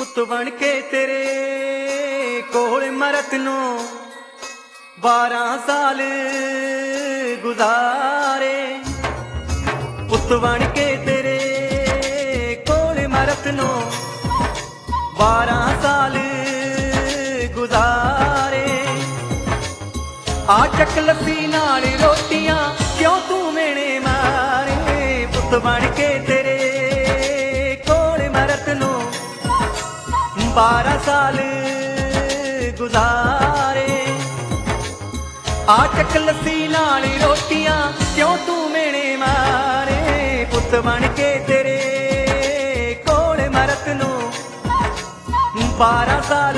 ਪੁੱਤ ਬਣ ਕੇ ਤੇਰੇ ਕੋਲ ਮਰਤ ਨੂੰ 12 ਸਾਲ ਗੁਜ਼ਾਰੇ। ਪੁੱਤ ਬਣ ਕੇ ਤੇਰੇ ਕੋਲ ਮਰਤ ਨੂੰ 12 ਸਾਲ ਗੁਜ਼ਾਰੇ। ਆ ਚੱਕ ਲੱਸੀ ਨਾਲ ਰੋਟੀਆਂ ਕਿਉਂ ਤੂੰ ਮੇਣੇ ਮਾਰੇ। ਪੁੱਤ ਬਣ ਕੇ ਤੇਰੇ ਕੋਲ ਮਰਤ ਨੂੰ 12 ਸਾਲ ਗੁਜ਼ਾਰੇ। ਆ ਚੱਕ ਲੱਸੀ ਨਾਲ ਰੋਟੀਆਂ ਕਿਉਂ ਤੂੰ ਮੇਣੇ ਮਾਰੇ। ਪੁੱਤ ਬਣ ਕੇ ਤੇਰੇ ਕੋਲ ਮਰਤ ਨੂੰ 12 ਸਾਲ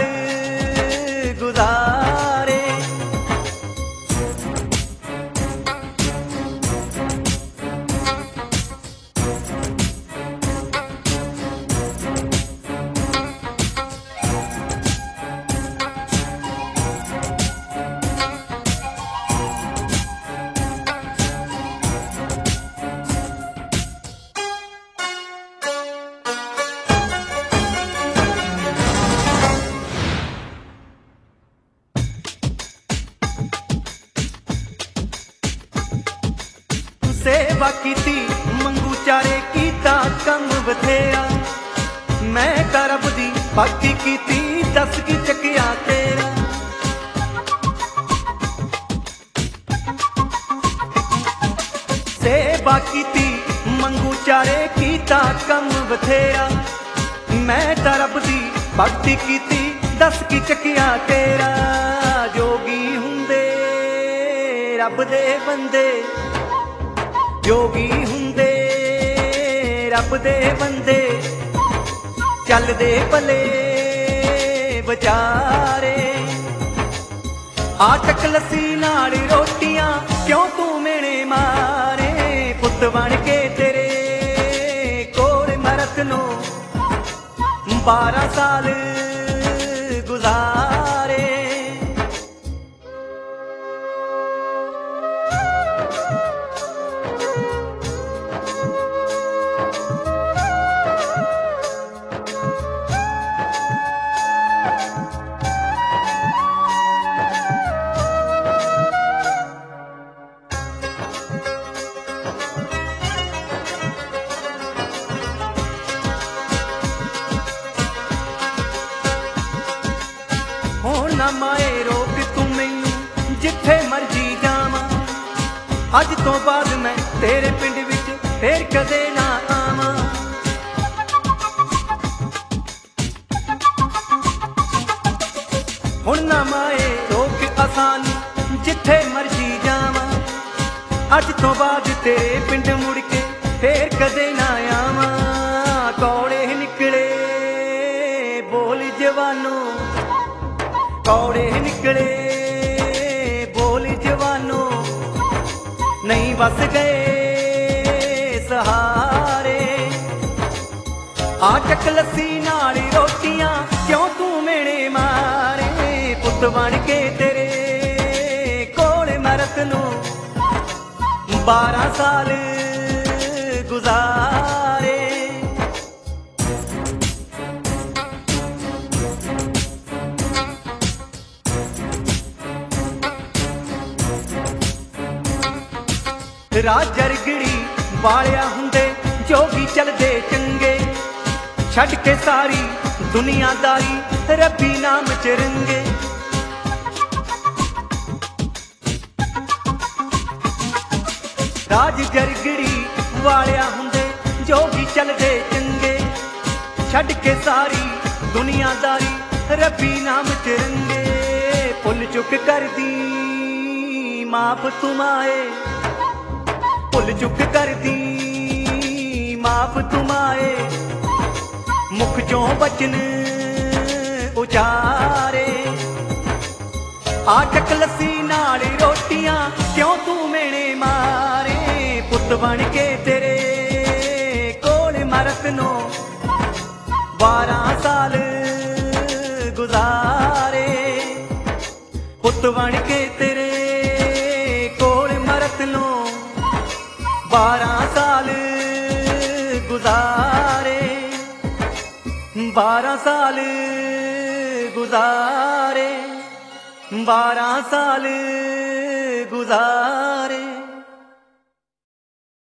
ਗੁਜ਼ਾਰੇ। सेवा कीती मंगू चारे कीता कम बथेरा। मैं तां रब दी भगती कीती दस की चकिया तेरा। सेवा कीती मंगू चारे कीता कम बथेरा। मैं तां रब दी भगती कीती दस की चकिया तेरा। जोगी हुंदे रब दे बंदे, जोगी हुंदे रब दे बंदे, चलदे भले बचारे। आ चक लस्सी नाल रोटियां क्यों तू मेणे मारे। पुत बन के तेरे कोल मरत नूं 12 साल गुजारे। ना माए रोक तू मैनू जिथे मर्जी जावां। अज तो बाद मैं तेरे पिंड विच फिर कदे ना आवां। हुण ना माए रोक आसानी जिथे मर्जी जावां। अज तो बाद तेरे पिंड मुड़ के फिर कदे ना आवां। कौड़े निकले बोल जवानों, कौड़े निकले बोल जवानों, नहीं बस गए सहारे। आ चक लस्सी नाल रोटियां क्यों तू मेणे मारे। पुत बन के तेरे कोल मरत नूं 12 साल गुजारे। राजरगड़ी वालिया हुंदे जोगी चलदे चंगे। छड़ के सारी दुनियादारी रब्बी नाम च रंगे। राजरगड़ी वालिया हुंदे जोगी चलदे चंगे। छड़ के सारी दुनियादारी रब्बी नाम च रंगे। भुल चुक कर दी माफ तुमाए, भुल चुक कर दी माफ तुमाए। मुख चों बचन उचारे। आ चक लस्सी नाल रोटियां क्यों तू मेणे मारे। पुत बन के तेरे कोल मरत नूं 12 साल गुजारे। पुत बन के तेरे कोल मरत नूं 12 साल गुजारे। 12 ਸਾਲ ਗੁਜ਼ਾਰੇ 12 ਸਾਲ ਗੁਜ਼ਾਰੇ